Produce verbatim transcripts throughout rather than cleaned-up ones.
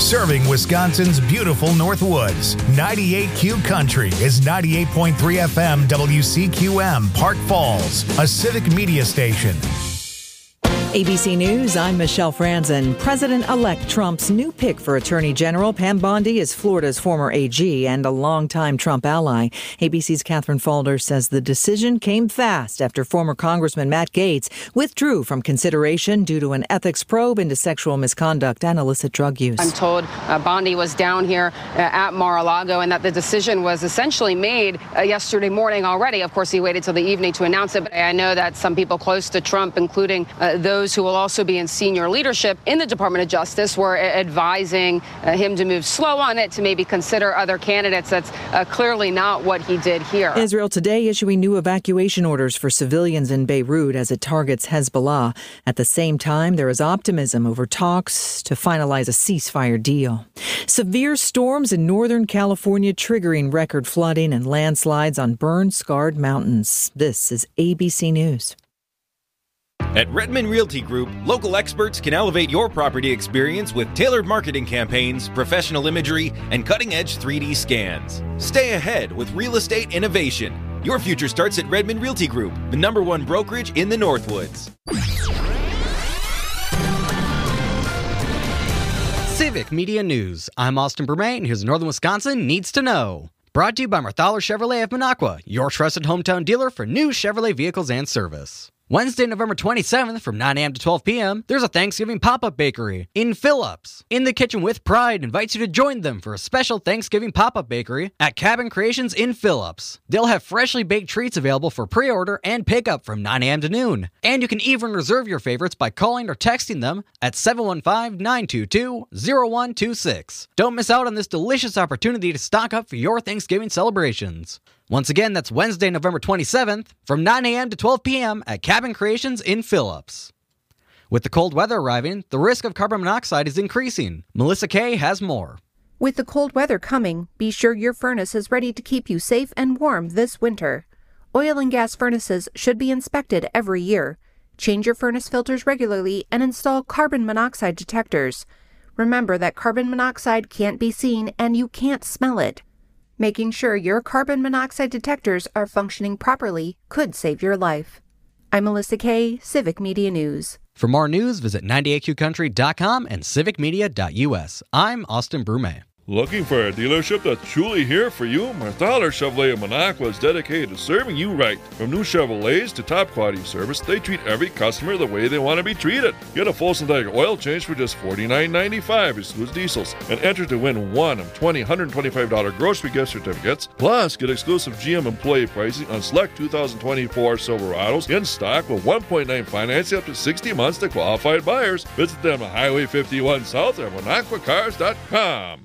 serving Wisconsin's beautiful Northwoods. ninety-eight Q Country is ninety-eight point three F M W C Q M, Park Falls, a civic media station. A B C News, I'm Michelle Franzen. President-elect Trump's new pick for Attorney General, Pam Bondi, is Florida's former A G and a longtime Trump ally. A B C's Catherine Falder says the decision came fast after former Congressman Matt Gaetz withdrew from consideration due to an ethics probe into sexual misconduct and illicit drug use. I'm told uh, Bondi was down here uh, at Mar-a-Lago and that the decision was essentially made uh, yesterday morning already. Of course, he waited till the evening to announce it, but I know that some people close to Trump, including uh, those Those who will also be in senior leadership in the Department of Justice, were advising uh, him to move slow on it, to maybe consider other candidates. That's uh, clearly not what he did here. Israel today issuing new evacuation orders for civilians in Beirut as it targets Hezbollah. At the same time, there is optimism over talks to finalize a ceasefire deal. Severe storms in Northern California triggering record flooding and landslides on burn-scarred mountains. This is A B C News. At Redmond Realty Group, local experts can elevate your property experience with tailored marketing campaigns, professional imagery, and cutting-edge three D scans. Stay ahead with real estate innovation. Your future starts at Redmond Realty Group, the number one brokerage in the Northwoods. Civic Media News. I'm Austin Bermay, and here's Northern Wisconsin Needs to Know. Brought to you by Marthaler Chevrolet of Minocqua, your trusted hometown dealer for new Chevrolet vehicles and service. Wednesday, November twenty-seventh from nine a.m. to twelve p.m., there's a Thanksgiving pop-up bakery in Phillips. In the Kitchen with Pride invites you to join them for a special Thanksgiving pop-up bakery at Cabin Creations in Phillips. They'll have freshly baked treats available for pre-order and pickup from nine a.m. to noon. And you can even reserve your favorites by calling or texting them at seven one five, nine two two, zero one two six. Don't miss out on this delicious opportunity to stock up for your Thanksgiving celebrations. Once again, that's Wednesday, November twenty-seventh from nine a.m. to twelve p.m. at Cabin Creations in Phillips. With the cold weather arriving, the risk of carbon monoxide is increasing. Melissa Kay has more. With the cold weather coming, be sure your furnace is ready to keep you safe and warm this winter. Oil and gas furnaces should be inspected every year. Change your furnace filters regularly and install carbon monoxide detectors. Remember that carbon monoxide can't be seen and you can't smell it. Making sure your carbon monoxide detectors are functioning properly could save your life. I'm Melissa Kay, Civic Media News. For more news, visit ninety-eight Q country dot com and civic media dot u s. I'm Austin Brume. Looking for a dealership that's truly here for you? Marthaler Chevrolet of Minocqua is dedicated to serving you right. From new Chevrolets to top quality service, they treat every customer the way they want to be treated. Get a full synthetic oil change for just forty-nine ninety-five, excludes diesels, and enter to win one of twenty one hundred twenty-five dollars grocery gift certificates. Plus, get exclusive G M employee pricing on select two thousand twenty-four Silverados in stock with one point nine financing up to sixty months to qualified buyers. Visit them at Highway fifty-one South at Minocqua Cars dot com.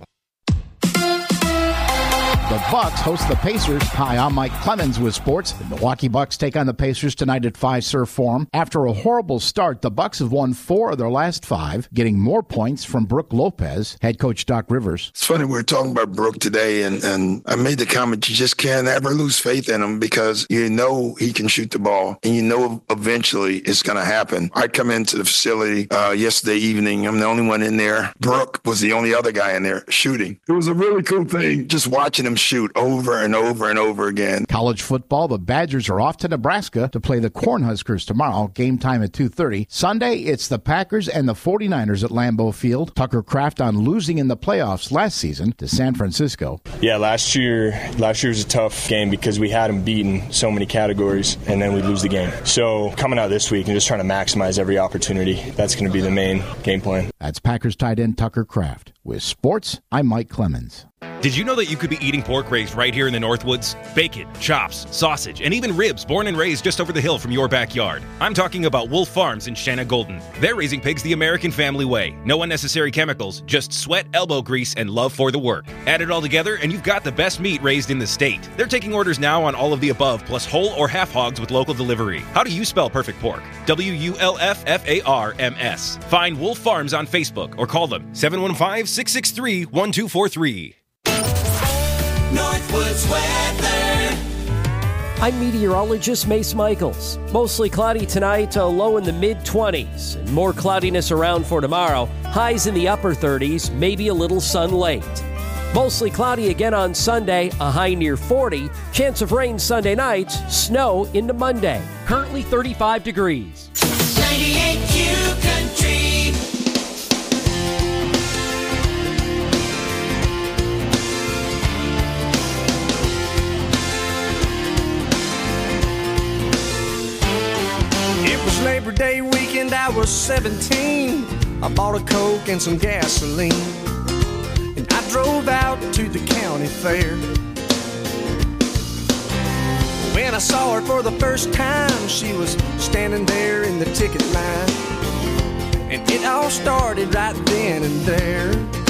The Bucks host the Pacers. Hi, I'm Mike Clemens with sports. The Milwaukee Bucks take on the Pacers tonight at Fiserv Forum. After a horrible start, the Bucks have won four of their last five, getting more points from Brook Lopez. Head coach Doc Rivers. It's funny, we were talking about Brook today, and, and I made the comment, you just can't ever lose faith in him because you know he can shoot the ball, and you know eventually it's going to happen. I come into the facility uh, yesterday evening. I'm the only one in there. Brook was the only other guy in there shooting. It was a really cool thing just watching him shoot over and over and over again. College football, the Badgers are off to Nebraska to play the Cornhuskers tomorrow. Game time at two thirty. Sunday, it's the Packers and the forty-niners at Lambeau Field. Tucker Kraft on losing in the playoffs last season to San Francisco. Yeah, last year, last year was a tough game because we had them beaten so many categories, and then we lose the game. So coming out this week and just trying to maximize every opportunity, that's going to be the main game plan. That's Packers tight end Tucker Kraft. With sports, I'm Mike Clemens. Did you know that you could be eating pork raised right here in the Northwoods? Bacon, chops, sausage, and even ribs born and raised just over the hill from your backyard. I'm talking about Wolf Farms in Shanna Golden. They're raising pigs the American family way. No unnecessary chemicals, just sweat, elbow grease, and love for the work. Add it all together and you've got the best meat raised in the state. They're taking orders now on all of the above, plus whole or half hogs with local delivery. How do you spell perfect pork? W U L F F A R M S. Find Wolf Farms on Facebook or call them seven one five, six six three, one two four three. Northwoods weather. I'm meteorologist Mace Michaels. Mostly cloudy tonight, a low in the mid-twenties. And more cloudiness around for tomorrow. Highs in the upper thirties, maybe a little sun late. Mostly cloudy again on Sunday, a high near forty. Chance of rain Sunday night, snow into Monday. Currently thirty-five degrees. ninety-eight Q Country. Labor Day weekend, I was seventeen. I bought a Coke and some gasoline, and I drove out to the county fair. When I saw her for the first time, she was standing there in the ticket line, and it all started right then and there.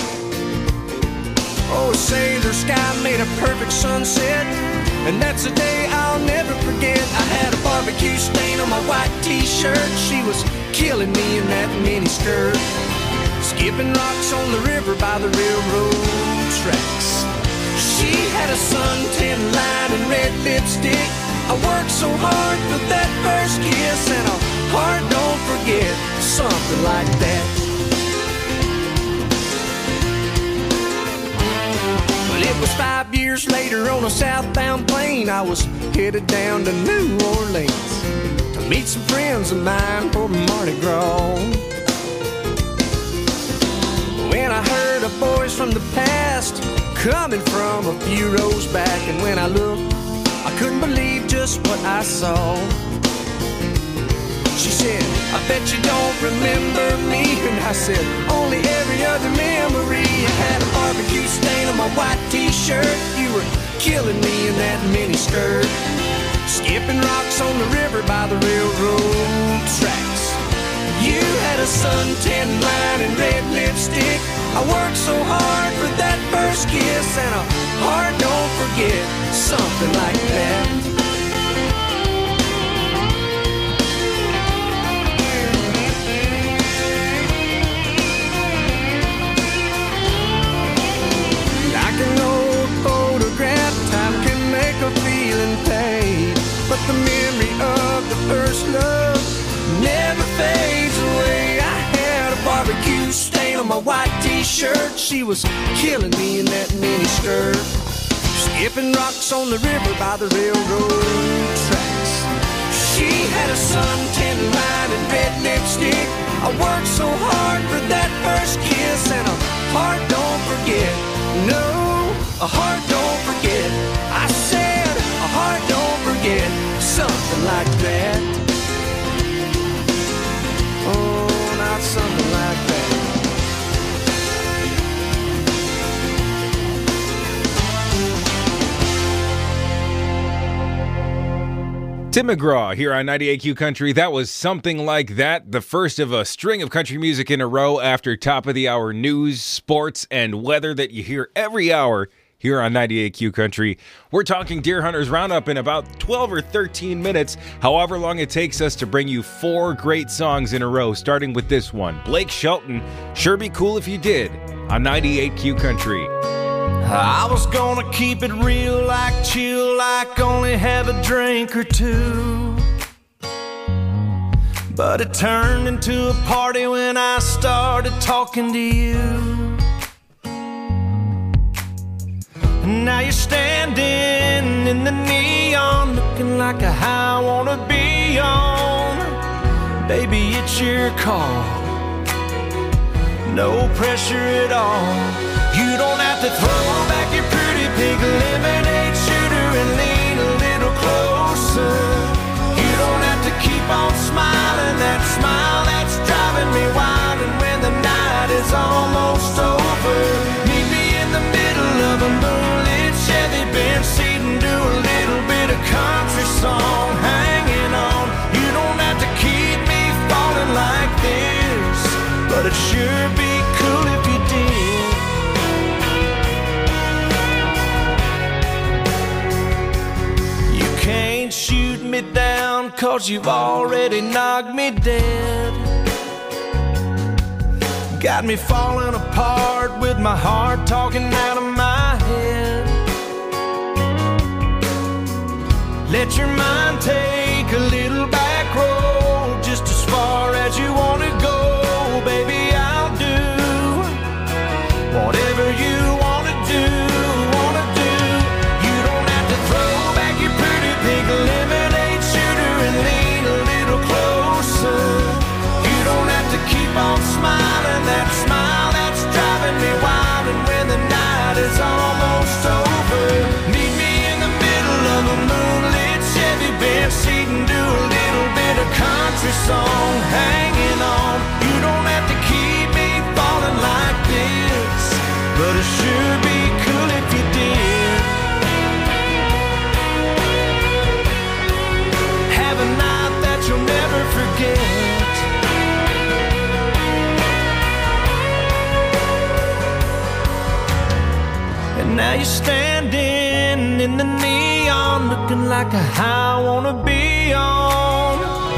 Oh, say the sky made a perfect sunset, and that's a day I'll never forget. I had a barbecue stain on my white t-shirt. She was killing me in that mini skirt, skipping rocks on the river by the railroad tracks. She had a suntan line and red lipstick. I worked so hard for that first kiss, and a heart don't forget, something like that. It was five years later on a southbound plane. I was headed down to New Orleans to meet some friends of mine for Mardi Gras. When I heard a voice from the past coming from a few rows back, and when I looked, I couldn't believe just what I saw. She said, I bet you don't remember me. And I said, only every other memory. I had a barbecue stain on my white t-shirt. You were killing me in that mini skirt, skipping rocks on the river by the railroad tracks. You had a suntan line and red lipstick. I worked so hard for that first kiss, and a heart don't forget, something like that. A feeling fade, but the memory of the first love never fades away. I had a barbecue stain on my white t-shirt. She was killing me in that mini skirt, skipping rocks on the river by the railroad tracks. She had a suntan line and red lipstick. I worked so hard for that first kiss, and a heart don't forget. No, a heart don't forget. I said a heart don't forget, something like that. Oh, not something like that. Tim McGraw here on ninety-eight Q Country. That was Something Like That, the first of a string of country music in a row after top of the hour news, sports, and weather that you hear every hour here on ninety-eight Q Country. We're talking Deer Hunters Roundup in about twelve or thirteen minutes, however long it takes us to bring you four great songs in a row, starting with this one. Blake Shelton, Sure Be Cool If You Did, on ninety-eight Q Country. I was gonna keep it real, like chill, like only have a drink or two, but it turned into a party when I started talking to you. And now you're standing in the neon, looking like a high I wanna be on. Baby, it's your call, no pressure at all. You don't have to throw back your pretty pink lemonade shooter and lean a little closer. You don't have to keep on smiling that smile that's driving me wild. And when the night is almost over, meet me in the middle of a moonlit Chevy Benz seat and do a little bit of country song hanging on. You don't have to keep me falling like this, but it sure be cool if you did. Can't shoot me down, cause you've already knocked me dead. Got me falling apart with my heart talking out of my head. Let your mind take a little back road, just as far as you want to go. Baby, I'll do whatever you want to do, want to do. You don't have to throw back your pretty pink lemonade shooter and lean a little closer. You don't have to keep on smiling that smile that's driving me wild. And when the night is almost over, meet me in the middle of a moonlit Chevy bench seat and do a little bit of country song, hanging on. You don't have to keep me falling like this, but it sure be cool if you did. Have a night that you'll never forget. And now you're standing in the neon, looking like a high I wanna be on.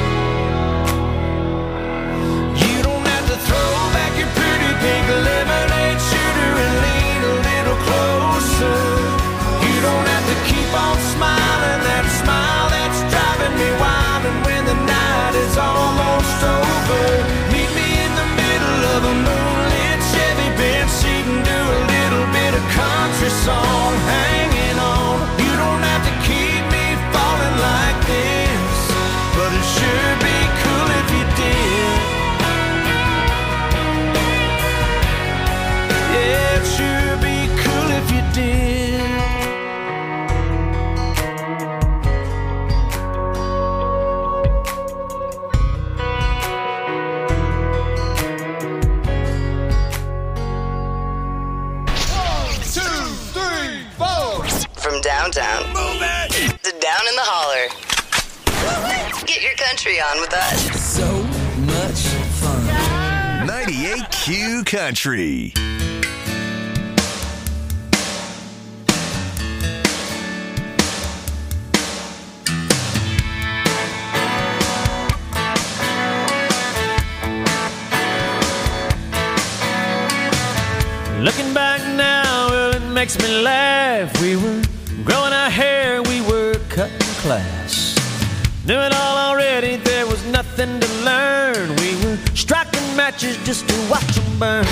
You don't have to throw back your pretty pink lemonade shooter and lean a little closer. You don't have to keep on smiling that smile that's driving me wild. And when the night is almost over, meet me in the middle of a moonlit Chevy bench seat and do a little bit of country song, hanging on. You don't have to keep me falling like this, but it sure be cool if you did. Yeah, it sure be cool if you did. From downtown to down in the holler. Get your country on with us. So much fun. ninety-eight Q Country. Looking back now, well, it makes me laugh. We were growing our hair, we were cutting class. Knew it all already, there was nothing to learn. We were striking matches just to watch them burn.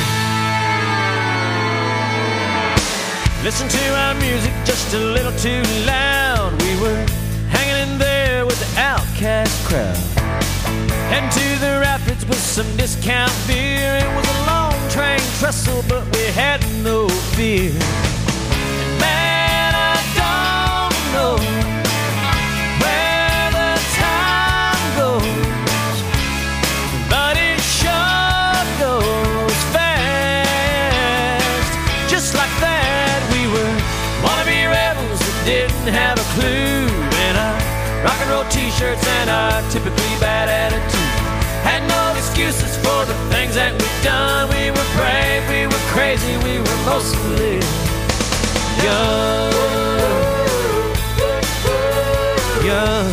Listen to our music just a little too loud. We were hanging in there with the outcast crowd. Heading to the rapids with some discount beer. It was a long train trestle, but we had no fear. And man, I don't know where the time goes, but it sure goes fast. Just like that, we were wannabe rebels that didn't have a clue. And our rock and roll t-shirts and our typically bad attitude had no excuses for the things that we've done. We were brave, we were crazy, we were mostly young. Young.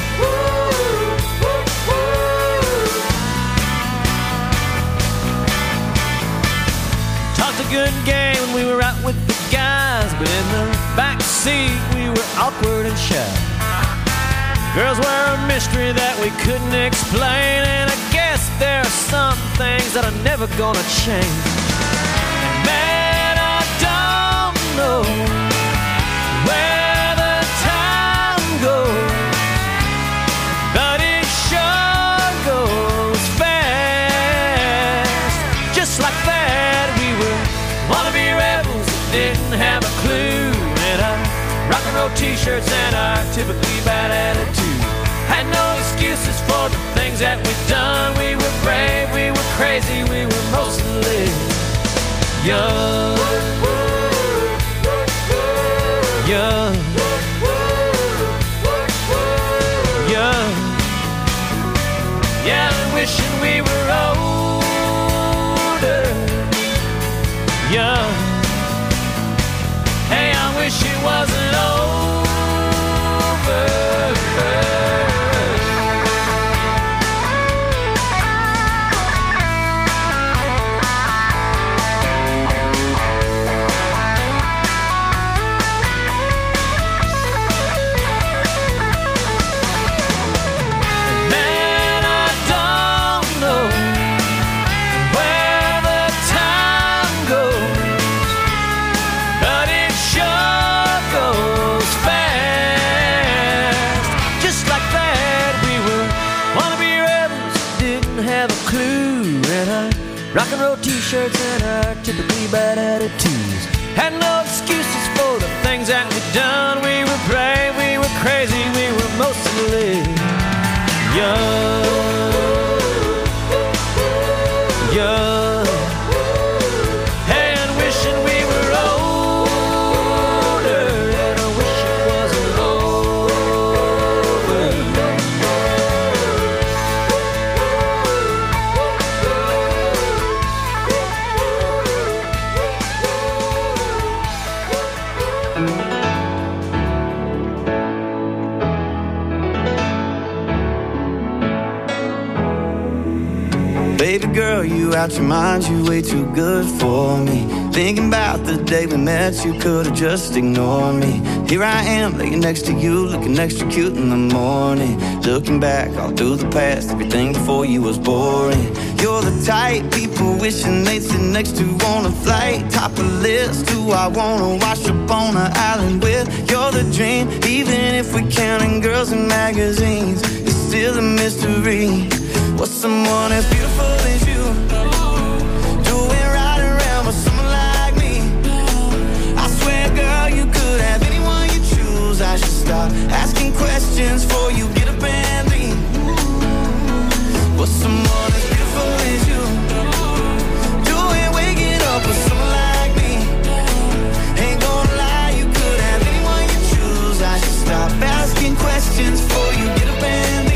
Talked a good game when we were out with the guys, but in the back seat we were awkward and shy. Girls were a mystery that we couldn't explain, and I guess there are some things that are never gonna change. And man, I don't know where the time goes, but it sure goes fast. Just like that, we were wannabe rebels that didn't have a clue. And our rock and roll t-shirts and our typically bad attitude had no excuses for the things that we've done. We were brave, we were crazy, we were mostly young. Young. Young. Yeah, I'm wishing we were older. Young. Hey, I wish it wasn't over. have a clue. And our rock and roll t-shirts and our typically bad attitudes had no excuses for the things that we'd done. We were brave, we were crazy, we were mostly young. Young. And wishing we were older. And I wish it wasn't over. Baby girl, you out your mind, you way too good for me. Thinking about the day we met, you could've just ignored me. Here I am, laying next to you, looking extra cute in the morning. Looking back all through the past, everything before you was boring. You're the type people wishing they'd sit next to on a flight. Top of the list, who I wanna wash up on an island with. You're the dream, even if we're counting girls in magazines. It's still a mystery. What's someone as beautiful as you doing right around with someone like me? I swear, girl, you could have anyone you choose. I should stop asking questions before you get up and leave. What's someone as beautiful as you doing waking up with someone like me? Ain't gonna lie, you could have anyone you choose. I should stop asking questions before you get up and leave.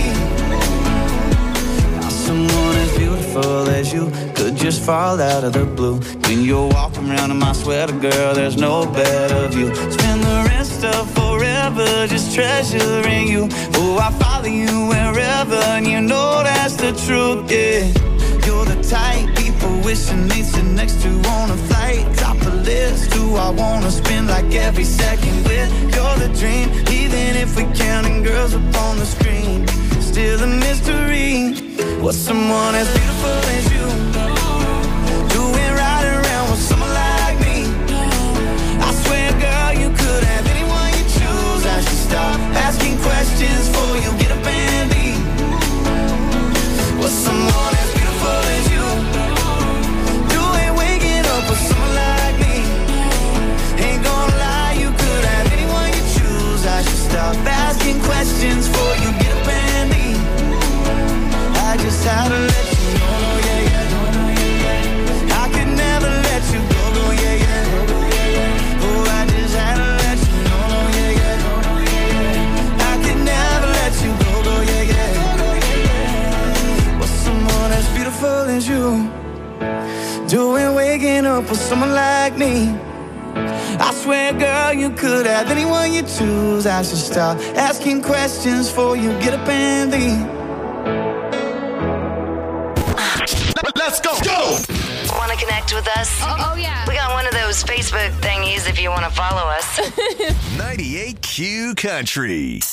Someone as beautiful as you could just fall out of the blue. When you're walking around in my sweater, girl, there's no better view. Spend the rest of forever just treasuring you. Oh, I follow you wherever, and you know that's the truth, yeah. You're the type people wishing they'd sit next to on a flight. Top of the list, who I wanna spend like every second with. You're the dream, even if we're counting girls up on the screen. Still a mystery. What's someone as beautiful as you doing right around with someone like me? I swear, girl, you could have anyone you choose. I should stop asking questions before you get up and leave. What's someone as beautiful as you doing waking up with someone like me? Ain't gonna lie, you could have anyone you choose. I should stop asking questions before you get up and leave. I just had to let you know, yeah, yeah. I could never let you go, go, yeah, yeah. Oh, I just had to let you know, yeah, yeah. I could never let you go, go, yeah, yeah. What's someone as beautiful as you doing waking up with someone like me? I swear, girl, you could have anyone you choose. I should stop asking questions before you get up and leave. Let's go. Go. Want to connect with us? Oh, oh yeah. We got one of those Facebook thingies if you want to follow us. ninety-eight Q Country.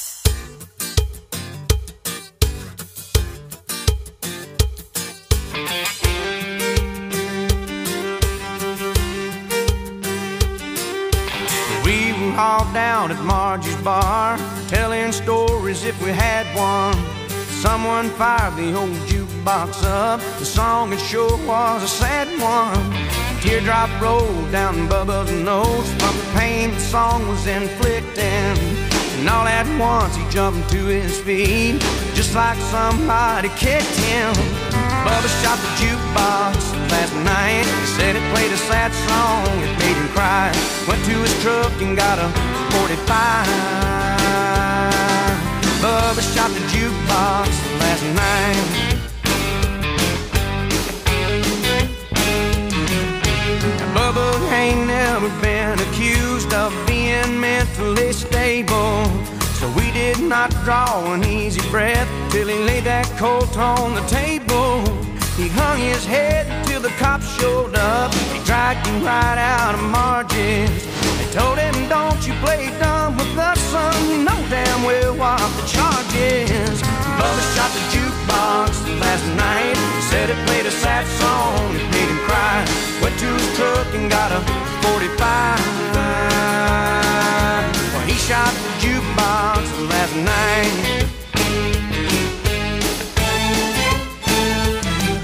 We were all down at Margie's bar, telling stories if we had one. Someone fired the old jukebox up. The song it sure was a sad one. A teardrop rolled down Bubba's nose from the pain the song was inflicting. And all at once he jumped to his feet, just like somebody kicked him. Bubba shot the jukebox last night. He said it played a sad song, it made him cry. Went to his truck and got a forty-five. Bubba shot the jukebox last night. Now, Bubba ain't never been accused of being mentally stable, so we did not draw an easy breath till he laid that colt on the table. He hung his head till the cops showed up. He dragged him right out of Margie's. They told him, don't you play dumb with us, son. You know damn well what the charge is. Bubba shot the jukebox last night. He said it played a sad song, it made him cry. Went to his truck and got a forty-five. Well, he shot the jukebox last night.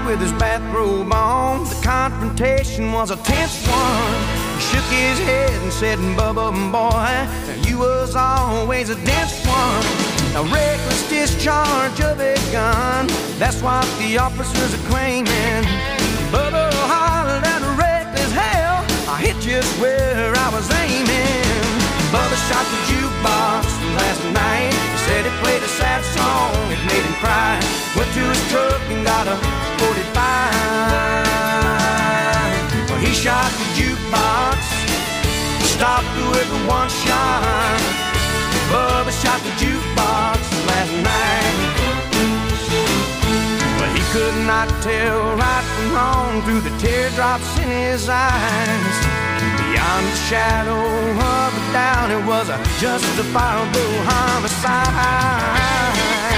with his bathrobe on. The confrontation was a tense one. He shook his head and said, Bubba, boy, you was always a dense one. A reckless discharge of a gun, that's what the officers are claiming. Bubba hollered at a reckless hell, I hit just where I was aiming. Bubba shot the jukebox last night. He said it played a sad song, it made him cry. Went to his truck and got a forty-five. Well, he shot the jukebox, stopped with a one shot. Bubba shot the jukebox last night. But he could not tell right from wrong through the teardrops in his eyes. Beyond the shadow of a doubt, it was a justifiable homicide.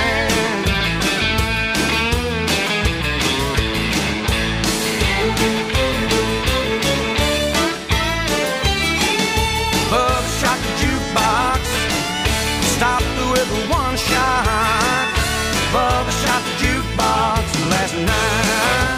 Bubba shot the jukebox, stopped with a one shot. Bubba shot the jukebox last night.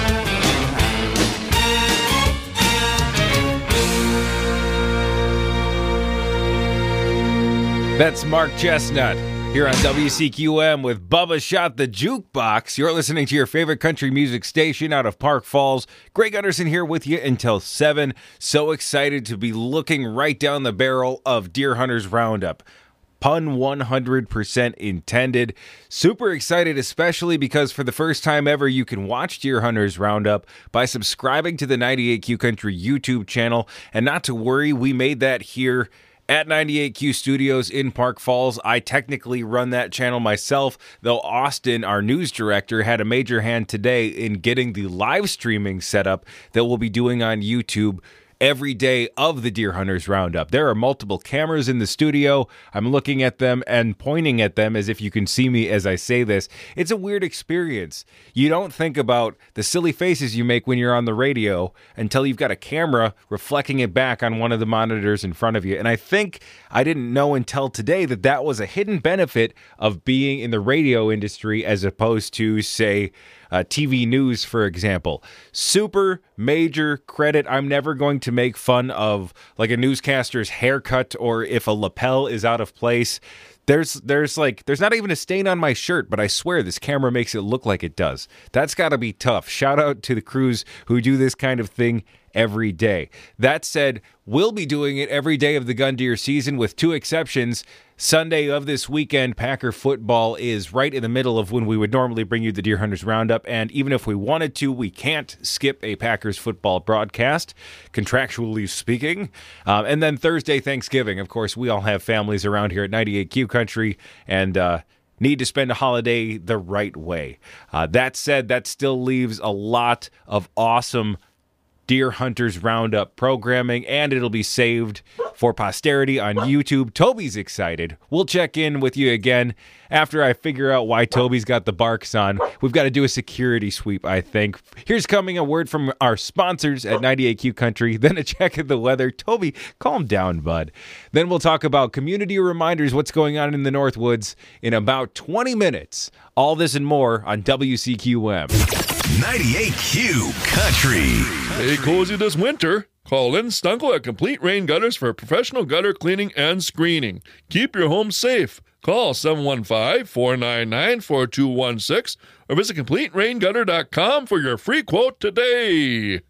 That's Mark Chestnut here on W C Q M with Bubba Shot the Jukebox. You're listening to your favorite country music station out of Park Falls. Greg Gunderson here with you until seven. So excited to be looking right down the barrel of Deer Hunters Roundup. Pun one hundred percent intended. Super excited, especially because for the first time ever, you can watch Deer Hunters Roundup by subscribing to the ninety-eight Q Country YouTube channel. And not to worry, we made that here at ninety-eight Q Studios in Park Falls. I technically run that channel myself, though Austin, our news director, had a major hand today in getting the live streaming set up that we'll be doing on YouTube every day of the Deer Hunters Roundup. There are multiple cameras in the studio. I'm looking at them and pointing at them as if you can see me as I say this. It's a weird experience. You don't think about the silly faces you make when you're on the radio until you've got a camera reflecting it back on one of the monitors in front of you. And I think I didn't know until today that that was a hidden benefit of being in the radio industry as opposed to, say, Uh, T V news, for example. Super major credit. I'm never going to make fun of like a newscaster's haircut or if a lapel is out of place. There's there's like there's not even a stain on my shirt, but I swear this camera makes it look like it does. That's got to be tough. Shout out to the crews who do this kind of thing every day. That said, we'll be doing it every day of the gun deer season with two exceptions. Sunday of this weekend, Packer football is right in the middle of when we would normally bring you the Deer Hunters Roundup, and even if we wanted to, we can't skip a Packers football broadcast, contractually speaking. Um, and then Thursday, Thanksgiving. Of course, we all have families around here at ninety-eight Q Country, and uh, need to spend a holiday the right way. Uh, that said, that still leaves a lot of awesome Deer Hunters Roundup programming, and it'll be saved for posterity on YouTube. Toby's excited. We'll check in with you again after I figure out why Toby's got the barks on. We've got to do a security sweep, I think. Here's coming a word from our sponsors at ninety-eight Q Country, then a check of the weather. Toby, calm down, bud. Then we'll talk about community reminders, what's going on in the Northwoods in about twenty minutes. All this and more on W C Q M. ninety-eight Q Country. Stay cozy this winter. Call Lynn Stunkel at Complete Rain Gutters for professional gutter cleaning and screening. Keep your home safe. Call seven one five, four nine nine, four two one six or visit complete rain gutter dot com for your free quote today.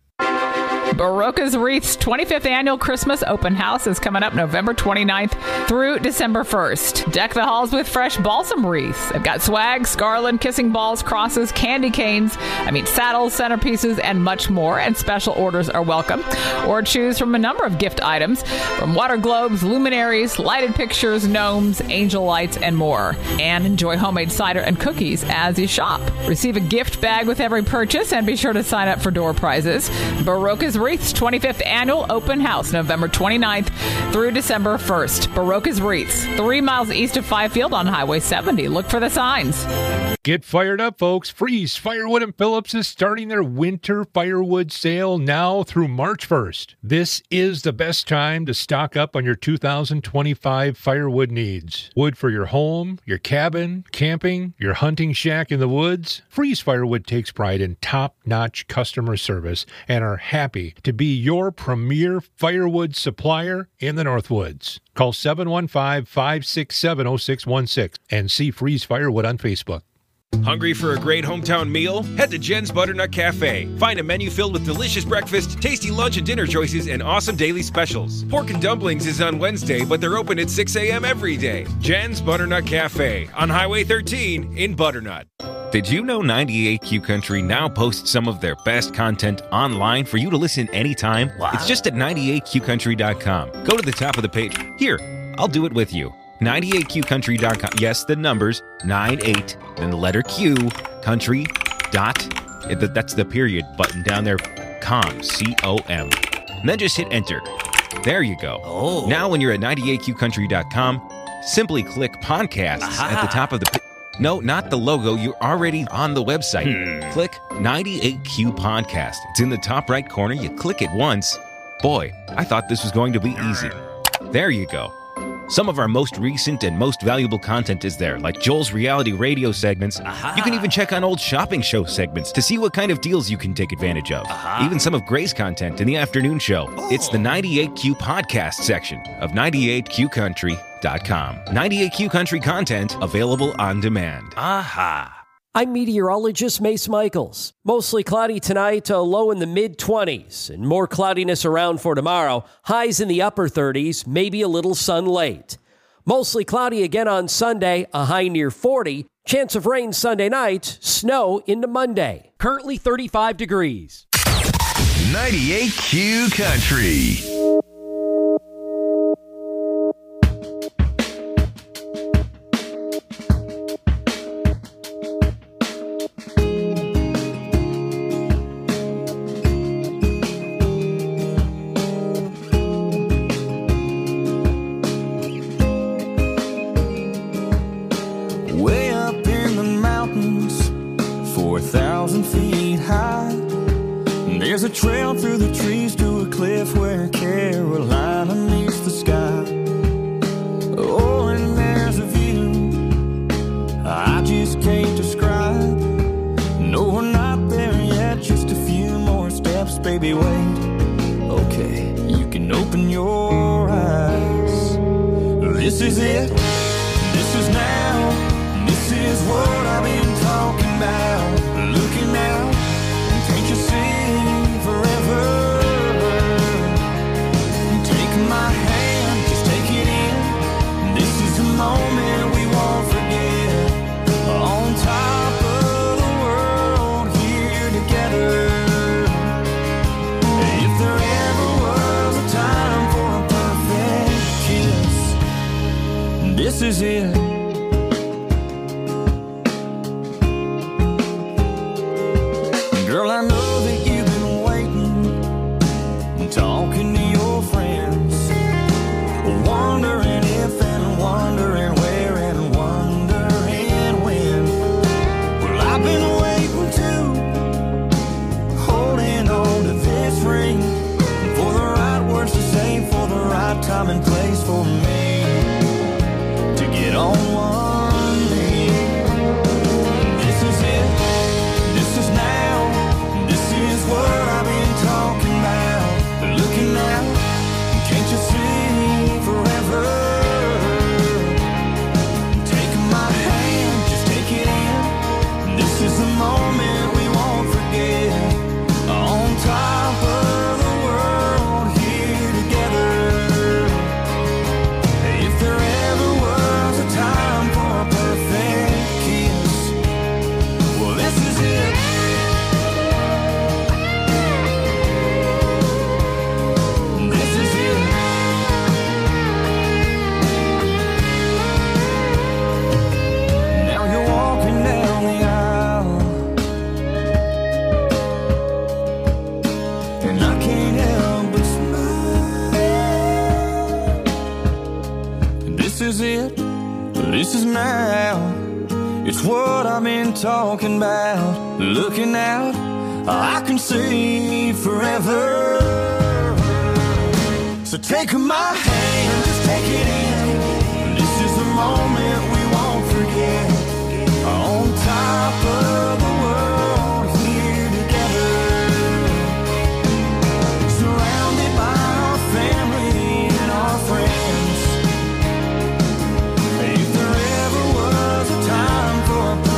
Barocas Wreath's twenty-fifth annual Christmas open house is coming up November twenty-ninth through December first. Deck the halls with fresh balsam wreaths. They've got swags, garland, kissing balls, crosses, candy canes, I mean saddles, centerpieces, and much more, and special orders are welcome. Or choose from a number of gift items, from water globes, luminaries, lighted pictures, gnomes, angel lights, and more. And enjoy homemade cider and cookies as you shop. Receive a gift bag with every purchase, and be sure to sign up for door prizes. Barocas Wreaths Wreaths twenty-fifth Annual Open House, November twenty-ninth through December first. Barocas Wreaths, three miles east of Fifield on Highway seventy. Look for the signs. Get fired up, folks. Freeze Firewood and Phillips is starting their winter firewood sale now through March first. This is the best time to stock up on your two thousand twenty-five firewood needs. Wood for your home, your cabin, camping, your hunting shack in the woods. Freeze Firewood takes pride in top-notch customer service and are happy to be your premier firewood supplier in the Northwoods. Call seven one five, five six seven, zero six one six and see Freeze Firewood on Facebook. Hungry for a great hometown meal? Head to Jen's Butternut Cafe. Find a menu filled with delicious breakfast, tasty lunch and dinner choices, and awesome daily specials. Pork and dumplings is on Wednesday, but they're open at six a.m. every day. Jen's Butternut Cafe on Highway thirteen in Butternut. Did you know ninety-eight Q Country now posts some of their best content online for you to listen anytime? Wow. It's just at ninety-eight q country dot com. Go to the top of the page. Here, I'll do it with you. ninety-eight q country dot com. Yes, the numbers, ninety-eight, then the letter Q, country, dot, that's the period button down there, com, C O M. And then just hit enter. There you go. Oh. Now when you're at ninety-eight q country dot com, simply click podcasts Aha. at the top of the page. No, not the logo. You're already on the website. Hmm. Click ninety-eight Q Podcast. It's in the top right corner. You click it once. Boy, I thought this was going to be easy. There you go. Some of our most recent and most valuable content is there, like Joel's reality radio segments. Aha. You can even check on old shopping show segments to see what kind of deals you can take advantage of. Aha. Even some of Gray's content in the afternoon show. Oh. It's the ninety-eight Q podcast section of ninety-eight q country dot com. ninety-eight Q Country content available on demand. Aha. I'm meteorologist Mace Michaels. Mostly cloudy tonight, a low in the mid-twenties, and more cloudiness around for tomorrow. Highs in the upper thirties, maybe a little sun late. Mostly cloudy again on Sunday, a high near forty. Chance of rain Sunday night, snow into Monday. Currently thirty-five degrees. ninety-eight Q Country. There's a trail through the trees to a cliff where Carolina meets the sky. Oh, and there's a view I just can't describe. No, we're not there yet, just a few more steps, baby, wait. Okay, you can open your eyes. This is it, this is now, this is what I've been talking about. Looking out, can't you see? Moment we won't forget. On top of the world here together. If there ever was a time for a perfect kiss, this is it. Girl, I know that you've been waiting, talking to your friends, wondering if and wondering where and wondering when. Well, I've been waiting too, holding on to this ring, for the right words to say, for the right time and place for me to get on one knee. This is it, this is now, this is I've been talking about. Looking out, I can see forever. So take my hand, just take it in. This is the moment we won't forget. On top of the world, here together. Surrounded by our family and our friends. If there ever was a time for a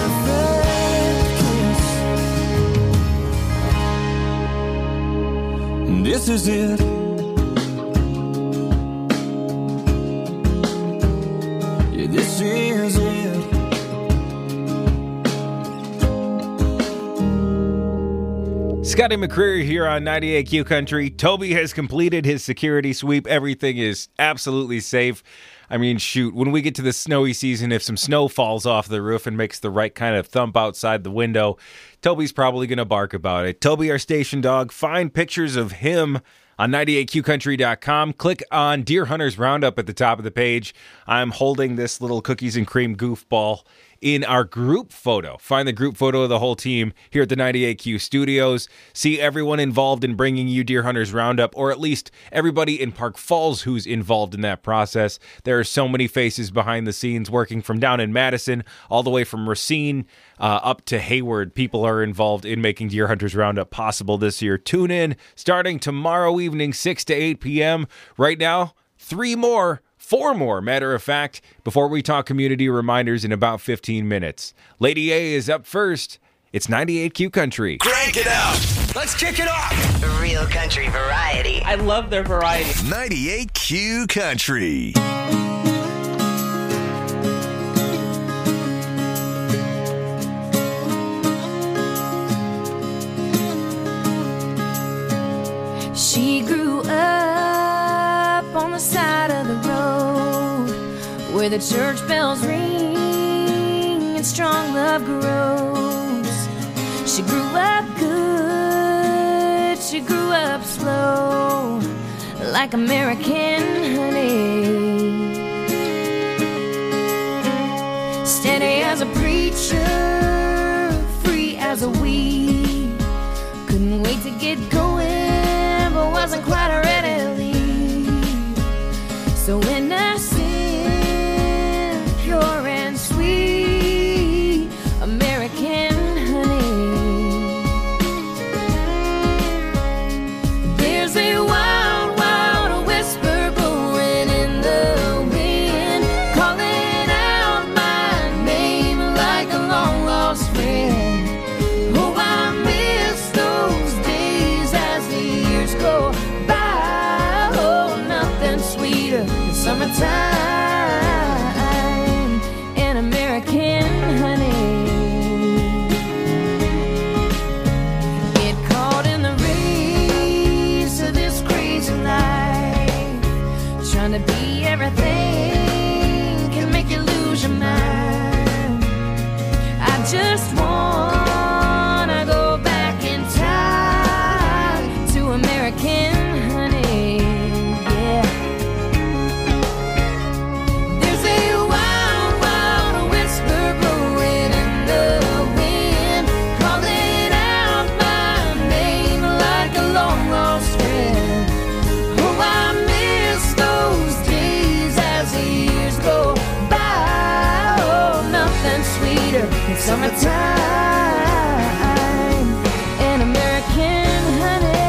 perfect kiss, this is it. Yeah, this is it. Scotty McCreery here on ninety-eight Q Country. Toby has completed his security sweep. Everything is absolutely safe. I mean, shoot, when we get to the snowy season, if some snow falls off the roof and makes the right kind of thump outside the window, Toby's probably going to bark about it. Toby, our station dog, find pictures of him on ninety-eight Q country dot com. Click on Deer Hunters Roundup at the top of the page. I'm holding this little cookies and cream goofball in our group photo. Find the group photo of the whole team here at the ninety-eight Q studios. See everyone involved in bringing you Deer Hunters Roundup, or at least everybody in Park Falls who's involved in that process. There are so many faces behind the scenes working from down in Madison, all the way from Racine uh, up to Hayward. People are involved in making Deer Hunters Roundup possible this year. Tune in starting tomorrow evening, six to eight p.m. Right now, three more Four more, matter of fact, before we talk community reminders in about fifteen minutes. Lady A is up first. It's ninety-eight Q Country. Crank it up. Let's kick it off. Real country variety. I love their variety. ninety-eight Q Country. She grew up on the side of the road where the church bells ring and strong love grows. She grew up good, she grew up slow, like American honey. Steady as a preacher, free as a weed. Couldn't wait to get going, but wasn't quite ready to leave. So innocent, pure and sweet, American honey. There's a wild, wild whisper blowing in the wind, calling out my name like a long lost friend. Oh, I miss those days as the years go by. Oh, nothing sweeter than summertime and American honey. Get caught in the race of this crazy life, trying to be everything can make you lose your mind. I just wanna go back in time to American honey, yeah. There's a wild, wild whisper blowing in the wind, calling out my name like a long lost friend. Oh, I miss those days as the years go by. Oh, nothing sweeter than summertime and American honey.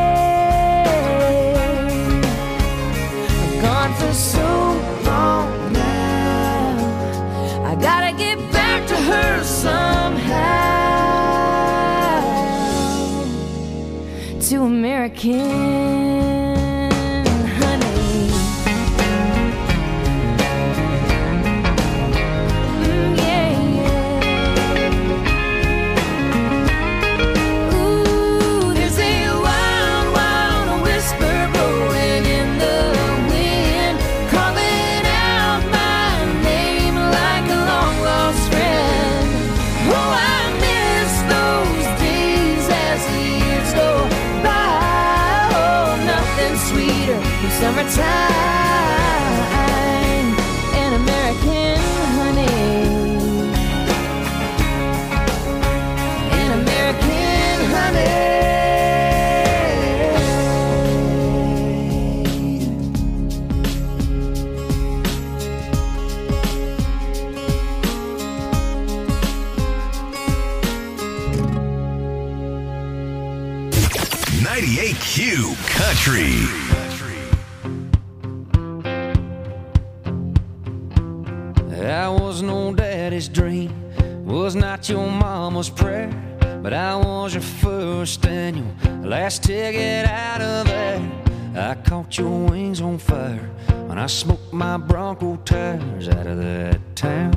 I've gone for so long now, I gotta get back to her somehow, to American honey. Mm, yeah, yeah. Ooh, there's a wild, wild whisper blowing in the wind, calling out my name like a long lost friend. Oh, I miss those days as the years go by. Oh, nothing sweeter than summertime and American honey. ninety-eight Q Country. I was no daddy's dream, was not your mama's prayer, but I was your first and your last ticket out of there. I caught your wings on fire when I smoked my Bronco tires out of that town.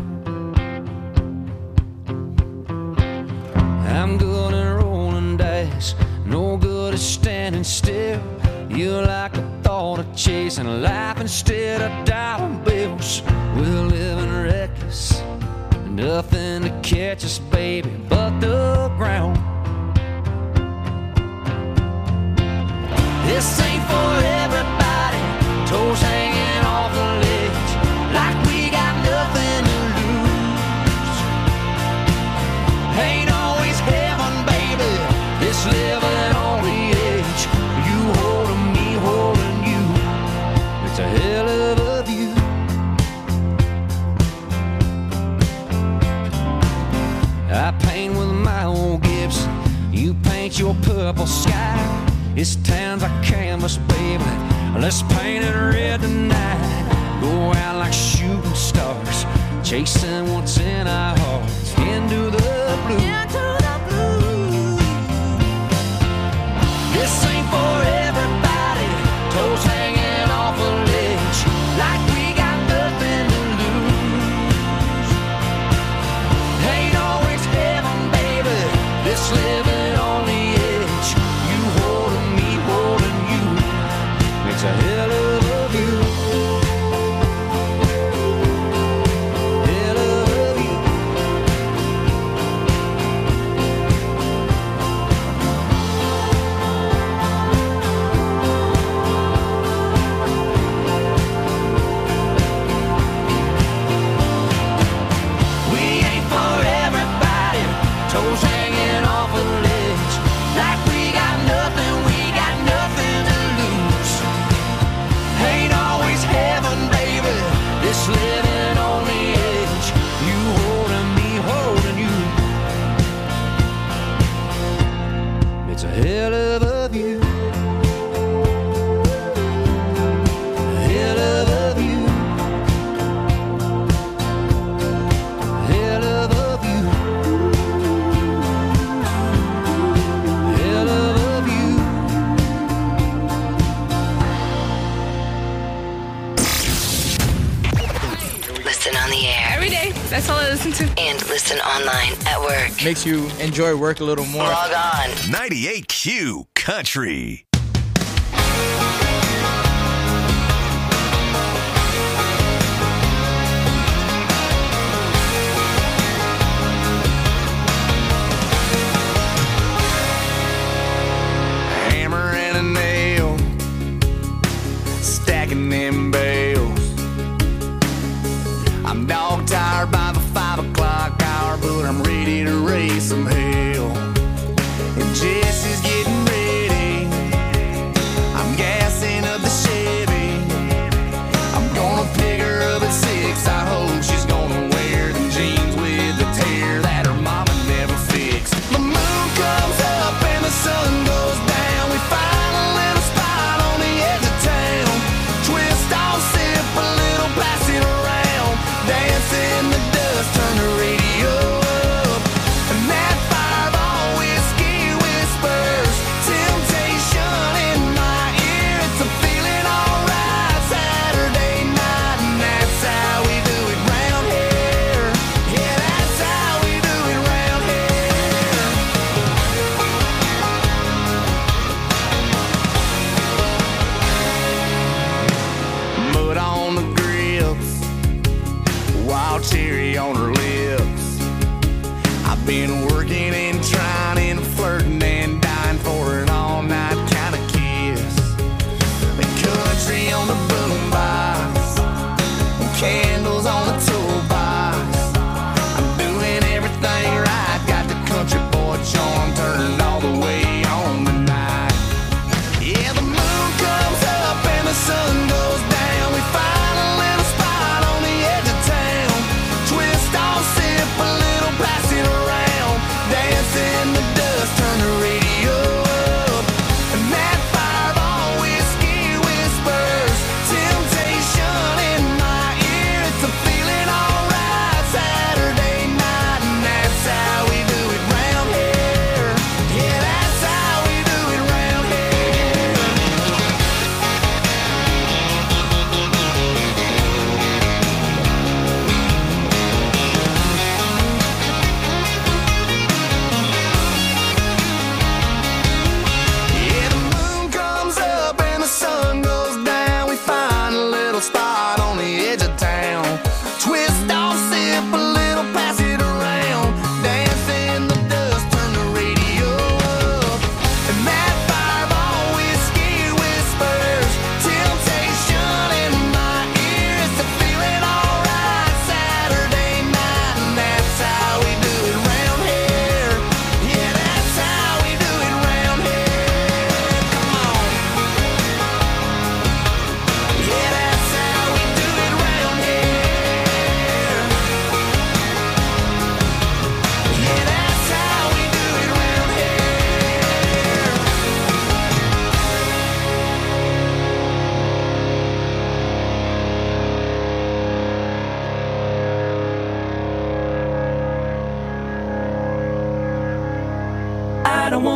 I'm good at rolling dice, no good at standing still. You like the thought of chasing life instead of dollar bills. We're living reckless, nothing to catch us, baby, but the ground. This ain't for everybody, toes hanging off the ledge, like we got nothing to lose. Ain't always heaven, baby, this living on the edge. You holding me, holding you, it's a hell of a view. I paint with my old Gibson, you paint your purple sky. This town's a canvas, baby, let's paint it red tonight. Go out like shooting stars, chasing what's in our hearts, into the blue. Into the blue. This ain't for everybody, toes hanging off a ledge, like we got nothing to lose. Ain't always heaven, baby, this living on the edge. You holding me, holding you, it's a hell of a view. Hell of a view. We ain't for everybody, toes hanging off a ledge, like we got nothing, we got nothing to lose. Ain't always heaven, baby, this living on the edge. You holding me, holding you, it's a hell of a view. Hell of a view. Hell of a view. Hell of a view. Listen on the air. Every day. That's all I listen to. And listen online at work. Makes you enjoy work a little more. Log on. ninety-eight Q Country. Hammer and a nail, stacking them bales. I'm dog tired by the five o'clock hour, but I'm ready to raise some hell. And Jesse's getting ready, I'm gassing up the Chevy. I'm gonna pick her up at six, I hope she's gonna wear them jeans with the tear that her mama never fixed. The moon comes up and the sun goes down, we find a little spot on the edge of town. Twist off, sip a little, pass it around, dance in the dust, turn the radio up. And that fireball whiskey whispers temptation in my ear. It's a feeling alright Saturday night, and that's how we do it round here. Yeah, that's how we do it round here. Mud on the grips, wild cherry on her lips. I've been working and trying and flirting and dying for an all-night kind of kiss. The country on the boombox, candles on the toolbox. I'm doing everything right, got the country boy charm turned all the way on tonight. Yeah, the moon comes up and the sun goes down, we find a little spot on the edge of town. Twist off, sip a little, pass it around, dancing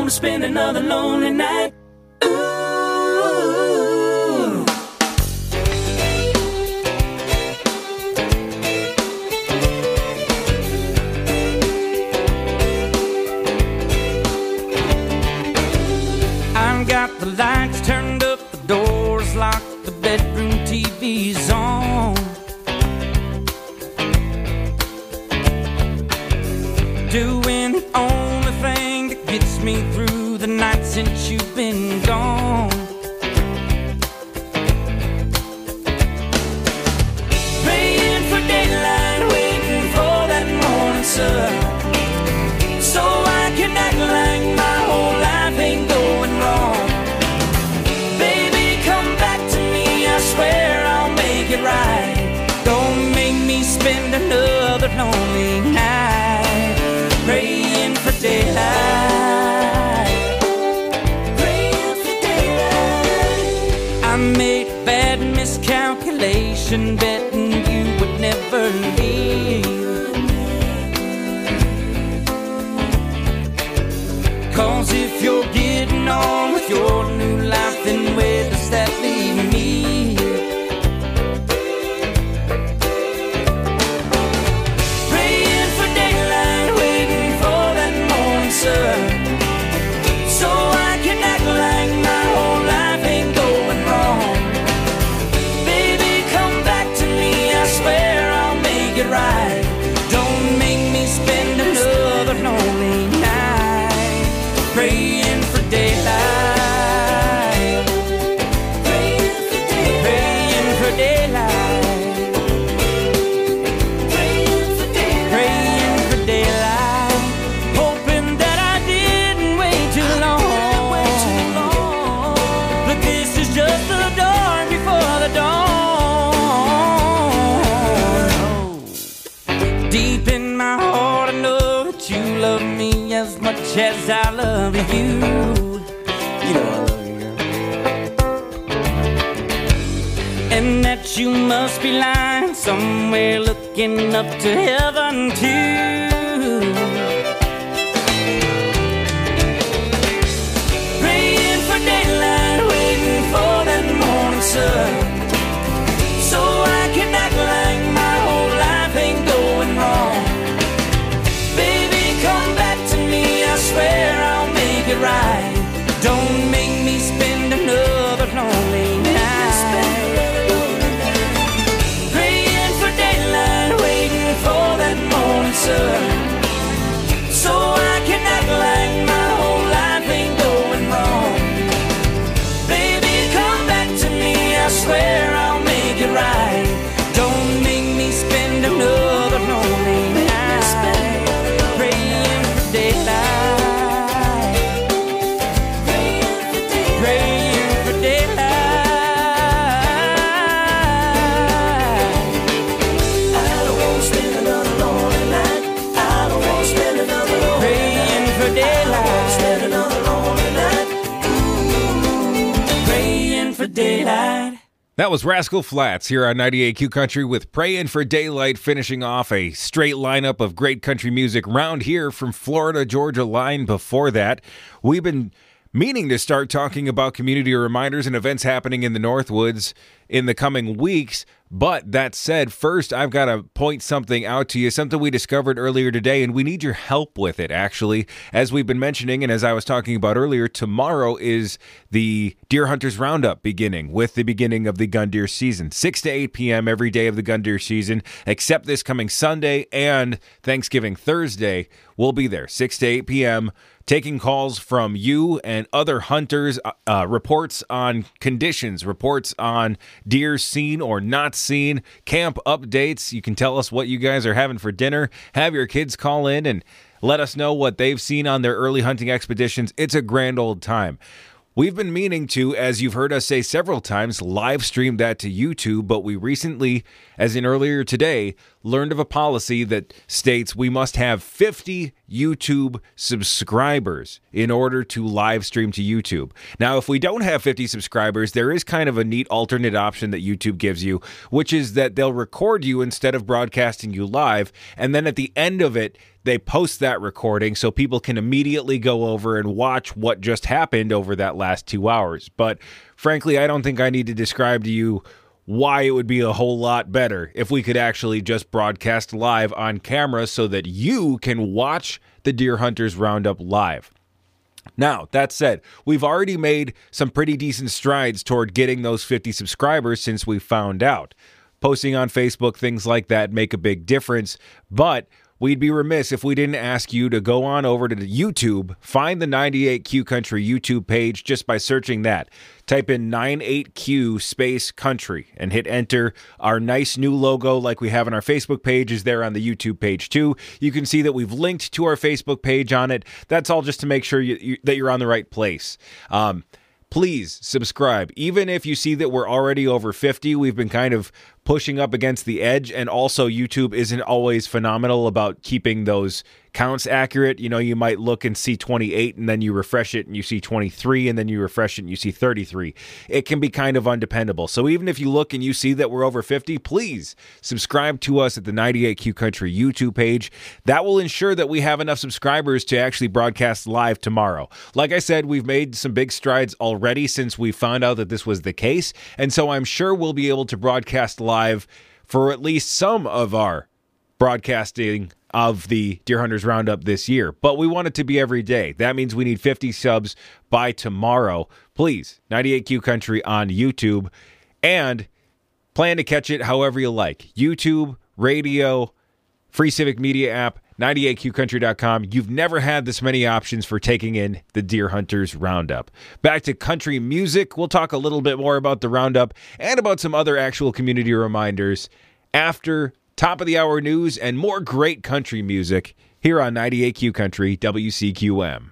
wanna spend another lonely night. Ooh. I've got the lights turned up, the doors locked, the bedroom T V's on. Doing the only thing that gets me through the night since you've been gone. Praying for daylight, waiting for that morning sun, so I can act like my whole life ain't going wrong. Baby, come back to me, I swear I'll make it right. Don't make me spend another lonely night praying for daylight, praying for daylight. I made a bad miscalculation, betting you would never leave. Cause if you're getting on with your new life, then where does that leave me? So I can act like my whole life ain't going wrong. Baby, come back to me, I swear I'll make it right. Don't make me spend another lonely night praying for daylight, praying for daylight, praying for daylight, praying for daylight, praying for daylight, hoping that I didn't wait too long. But this is just the dawn before the dawn. Deep in my heart I know that you love me as much as I love you. You know I love you, girl. And that you must be lying somewhere looking up to heaven too. Praying for daylight, waiting for that morning sun, so I can act like my whole life ain't going wrong. Baby, come back to me, I swear I'll make it right. Don't make me spend another lonely night praying for daylight, waiting for that morning sun, so I can act like my whole life ain't going wrong. Baby, come back to me, I swear I'll make it right. Don't make me spend another lonely night praying for daylight, praying for daylight. I don't wanna spend another lonely night. I don't wanna spend another lonely night praying for daylight, spend another lonely night. Ooh, praying for daylight. That was Rascal Flatts here on ninety-eight Q Country with Prayin' for Daylight, finishing off a straight lineup of great country music round here from Florida Georgia Line. Before that, we've been meaning to start talking about community reminders and events happening in the Northwoods in the coming weeks. But that said, first, I've got to point something out to you, something we discovered earlier today, and we need your help with it, actually. As we've been mentioning, and as I was talking about earlier, tomorrow is the Deer Hunters Roundup beginning with the beginning of the gun deer season. six to eight p.m. every day of the gun deer season, except this coming Sunday and Thanksgiving Thursday. We'll be there, six to eight p.m., taking calls from you and other hunters, uh, reports on conditions, reports on deer seen or not seen, camp updates. You can tell us what you guys are having for dinner. Have your kids call in and let us know what they've seen on their early hunting expeditions. It's a grand old time. We've been meaning to, as you've heard us say several times, live stream that to YouTube, but we recently, as in earlier today, learned of a policy that states we must have fifty YouTube subscribers in order to live stream to YouTube. Now, if we don't have fifty subscribers, there is kind of a neat alternate option that YouTube gives you, which is that they'll record you instead of broadcasting you live, and then at the end of it, they post that recording so people can immediately go over and watch what just happened over that last two hours. But frankly, I don't think I need to describe to you why it would be a whole lot better if we could actually just broadcast live on camera so that you can watch the Deer Hunters Roundup live. Now, that said, we've already made some pretty decent strides toward getting those fifty subscribers since we found out. Posting on Facebook, things like that make a big difference, but we'd be remiss if we didn't ask you to go on over to YouTube, find the ninety-eight Q Country YouTube page just by searching that. Type in ninety-eight Q space country and hit enter. Our nice new logo like we have on our Facebook page is there on the YouTube page too. You can see that we've linked to our Facebook page on it. That's all just to make sure you, you, that you're on the right place. Um, Please subscribe. Even if you see that we're already over fifty, we've been kind of pushing up against the edge, and also YouTube isn't always phenomenal about keeping those counts accurate. You know, you might look and see twenty-eight, and then you refresh it and you see twenty-three, and then you refresh it and you see thirty-three. It can be kind of undependable. So even if you look and you see that we're over fifty, please subscribe to us at the ninety-eight Q Country YouTube page. That will ensure that we have enough subscribers to actually broadcast live tomorrow. Like I said, we've made some big strides already since we found out that this was the case, and so I'm sure we'll be able to broadcast live for at least some of our broadcasting of the Deer Hunters Roundup this year. But we want it to be every day. That means we need fifty subs by tomorrow. Please, ninety-eight Q Country on YouTube, and plan to catch it however you like. YouTube, radio, free Civic Media app, ninety-eight Q country dot com. You've never had this many options for taking in the Deer Hunters Roundup. Back to country music. We'll talk a little bit more about the Roundup and about some other actual community reminders after top of the hour news and more great country music here on ninety-eight Q Country, W C Q M.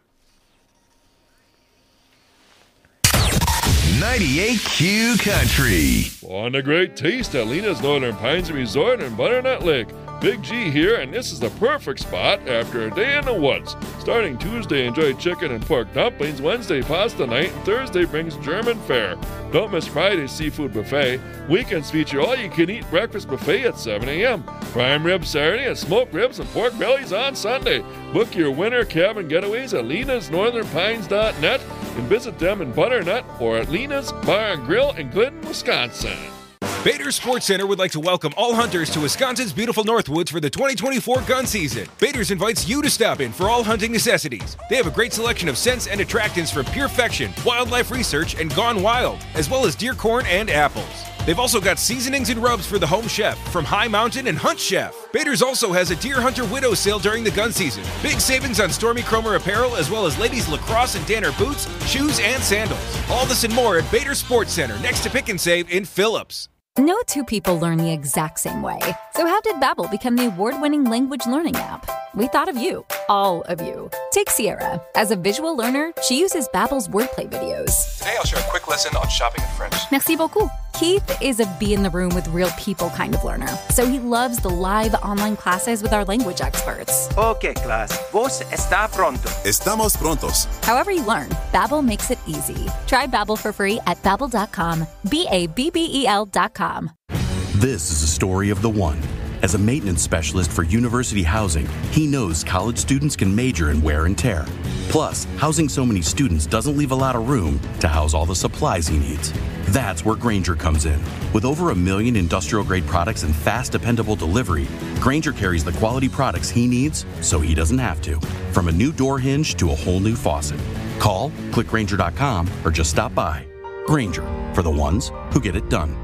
ninety-eight Q Country. On a great taste at Lena's Northern Pines Resort in Butternut Lake. Big G here, and this is the perfect spot after a day in the woods. Starting Tuesday, enjoy chicken and pork dumplings. Wednesday, pasta night, and Thursday brings German fare. Don't miss Friday's seafood buffet. Weekends feature all-you-can-eat breakfast buffet at seven a.m. Prime ribs Saturday and smoked ribs and pork bellies on Sunday. Book your winter cabin getaways at lenas northern pines dot net and visit them in Butternut or at Lena's Bar and Grill in Clinton, Wisconsin. Bader Sports Center would like to welcome all hunters to Wisconsin's beautiful Northwoods for the twenty twenty-four gun season. Bader's invites you to stop in for all hunting necessities. They have a great selection of scents and attractants from Purefection, Wildlife Research, and Gone Wild, as well as deer corn and apples. They've also got seasonings and rubs for the home chef from High Mountain and Hunt Chef. Bader's also has a Deer Hunter Widow sale during the gun season. Big savings on Stormy Cromer apparel as well as ladies lacrosse and Danner boots, shoes, and sandals. All this and more at Bader Sports Center next to Pick and Save in Phillips. No two people learn the exact same way. So how did Babbel become the award-winning language learning app? We thought of you, all of you. Take Sierra. As a visual learner, she uses Babbel's wordplay videos. Today I'll share a quick lesson on shopping in French. Merci beaucoup. Keith is a be in the room with real people kind of learner, so he loves the live online classes with our language experts. Okay, class. Vos está pronto. Estamos prontos. However you learn, Babbel makes it easy. Try Babbel for free at babbel dot com. B A B B E L dot com. This is a story of the one. As a maintenance specialist for university housing, he knows college students can major in wear and tear. Plus, housing so many students doesn't leave a lot of room to house all the supplies he needs. That's where Grainger comes in. With over a million industrial-grade products and fast, dependable delivery, Grainger carries the quality products he needs so he doesn't have to. From a new door hinge to a whole new faucet. Call, click Grainger dot com, or just stop by. Grainger, for the ones who get it done.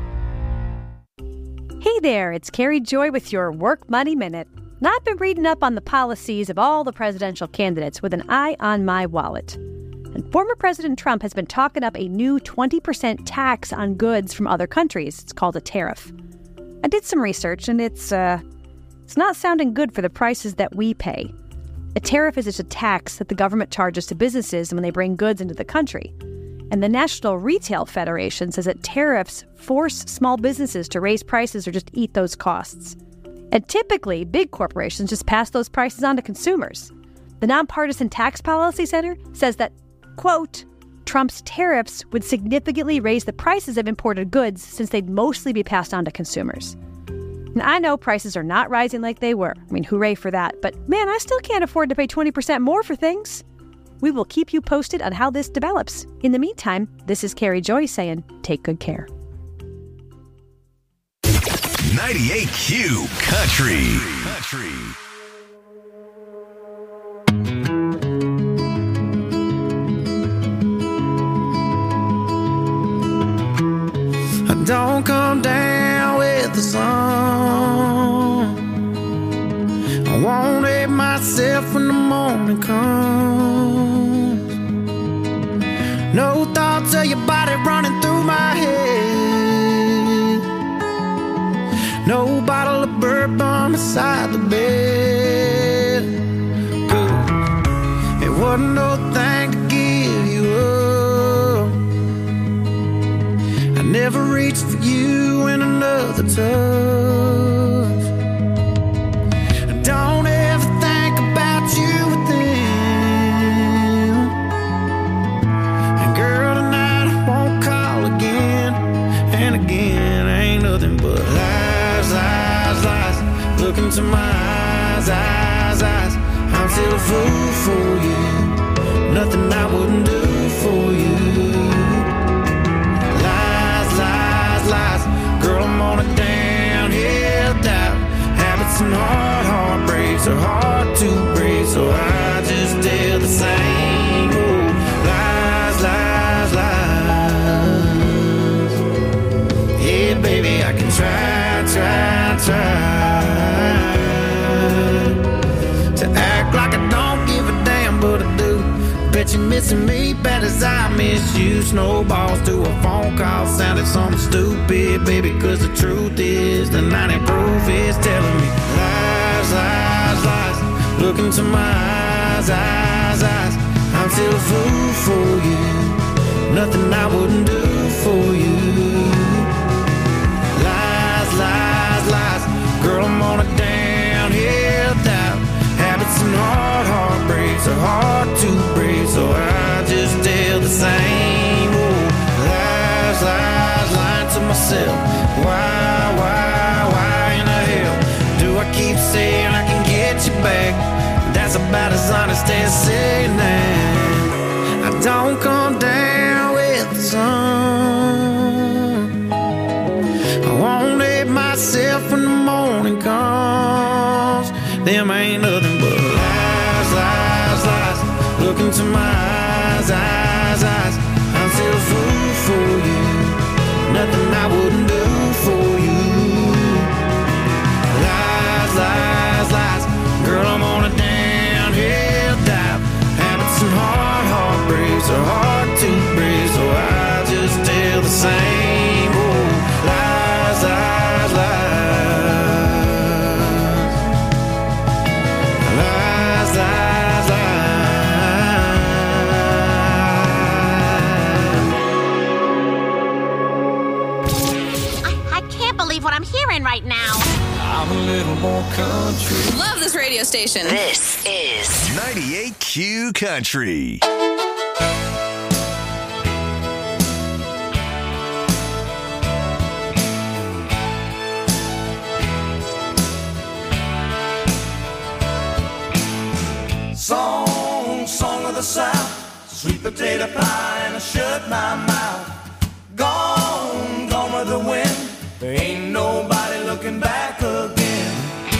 Hey there, it's Carrie Joy with your Work Money Minute. Now, I've been reading up on the policies of all the presidential candidates with an eye on my wallet. And former President Trump has been talking up a new twenty percent tax on goods from other countries. It's called a tariff. I did some research, and it's, uh, it's not sounding good for the prices that we pay. A tariff is just a tax that the government charges to businesses when they bring goods into the country. And the National Retail Federation says that tariffs force small businesses to raise prices or just eat those costs. And typically, big corporations just pass those prices on to consumers. The Nonpartisan Tax Policy Center says that, quote, Trump's tariffs would significantly raise the prices of imported goods since they'd mostly be passed on to consumers. And I know prices are not rising like they were. I mean, hooray for that. But man, I still can't afford to pay twenty percent more for things. We will keep you posted on how this develops. In the meantime, this is Carrie Joy saying, take good care. ninety-eight Q Country. Country. Don't come down with the sun. I won't hate myself when the morning comes. No thoughts of your body running through my head. No bottle of bourbon beside the bed. Good. It wasn't no thing to give you up. Never reached for you in another touch. Don't ever think about you with them. And girl, tonight I won't call again. And again, ain't nothing but lies, lies, lies. Look into my eyes, eyes, eyes. I'm still a fool for you. Nothing I wouldn't do for you. Lies. Girl, I'm on a downhill dive. Habits and hard heartbreaks are hard to break, so I just tell the same old lies, lies, lies. Yeah, baby, I can try, try, try to act like I don't give a damn, but I do. Bet you're missing me bad as I miss you. Snowballs to a phone call sounded something stupid, baby, cause the truth is the ninety proof is telling me lies, lies, lies. Look into my eyes, eyes, eyes. I'm still a fool for you. Nothing I wouldn't do for you. Lies, lies, lies. Girl, I'm on a downhill dive. Habits and hard heartbreaks are hard to break, so I just tell the same old lies, lies, lying to myself. Why, why, why in the hell do I keep saying I can get you back? That's about as honest as saying that I don't come down with the sun. I won't hate myself when the morning comes. Them ain't nothing but lies, lies, lies. Look into my eyes, eyes, eyes. I'm still a fool for you. Nothing I wouldn't do for you. Lies, lies, lies. Girl, I'm on a downhill dive. Habits and hard heartbreaks are hard to break, so I just tell the same old lies, lies, lies. Lies, lies, lies. I, I can't believe what I'm hearing right now. I'm a little more country. Love this radio station. This is ninety-eight Q Country. Song, song of the South, sweet potato pie and I shut my mouth. Gone, gone with the wind, there ain't nobody looking back again.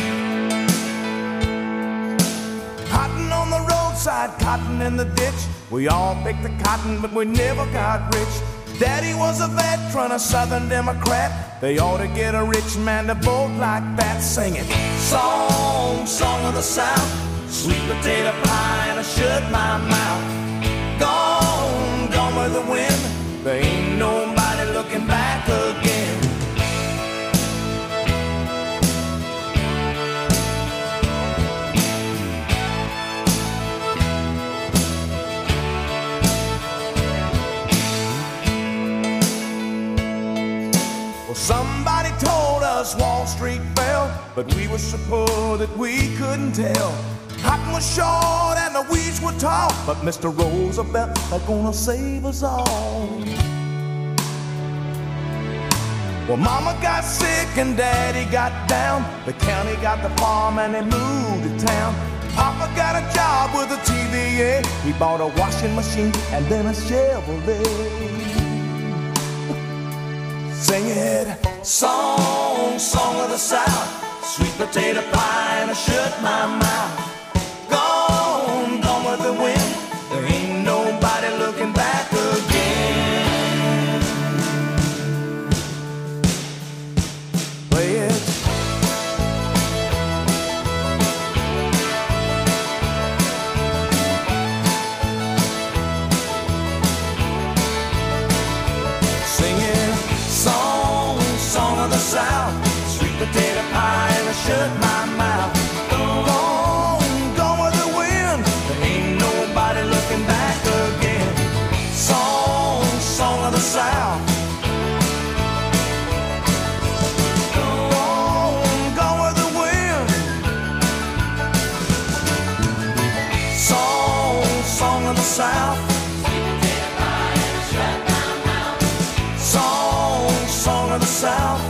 Cotton on the roadside, cotton in the ditch. We all picked the cotton, but we never got rich. Daddy was a veteran, a Southern Democrat. They ought to get a rich man to vote like that. Sing it. Song, song of the South, sweet potato pie and I shut my mouth. Gone, gone with the wind, there ain't nobody looking back again. Well, somebody told us Wall Street fell, but we were so poor that we couldn't tell. Cotton was short and the weeds were tall, but Mister Roosevelt is gonna save us all. Well, Mama got sick and Daddy got down. The county got the farm and they moved to town. Papa got a job with a T V A. He bought a washing machine and then a Chevrolet. Sing it, song, song of the South. Sweet potato pie and I shut my mouth. Gone, gone with the wind. There ain't nobody looking back again. Play it. South, sweet potato pie and I shut my mouth. Gone, gone with the wind. There ain't nobody looking back again. Song, song of the South. Gone, gone with the wind. Song, song of the South. Sweet potato pie and I shut my mouth. Song, song of the South.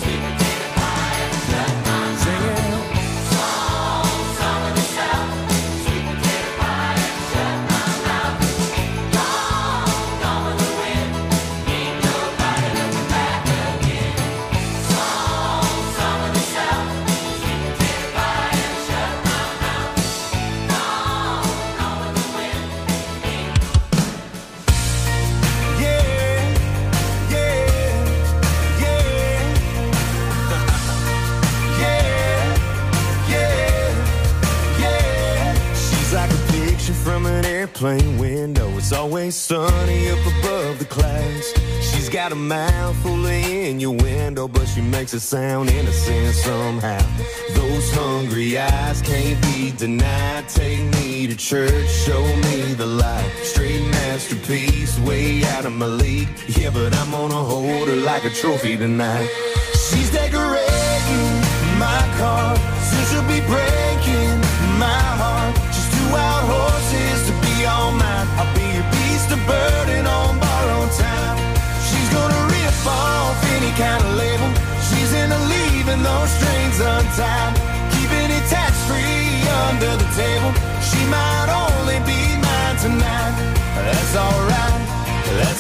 Plane window, it's always sunny up above the clouds. She's got a mouth full of innuendo, but she makes it sound innocent somehow. Those hungry eyes can't be denied. Take me to church, show me the light. Straight masterpiece, way out of my league. Yeah, but I'm gonna hold her like a trophy tonight. She's decorating my car, soon she'll be breaking my heart. She's two wild horses to be all mine. I'll be your beast of burden on borrowed time. She's gonna rip off any kind of label. She's into leaving those strings untied, keeping it tax-free under the table. She might only be mine tonight. That's alright. That's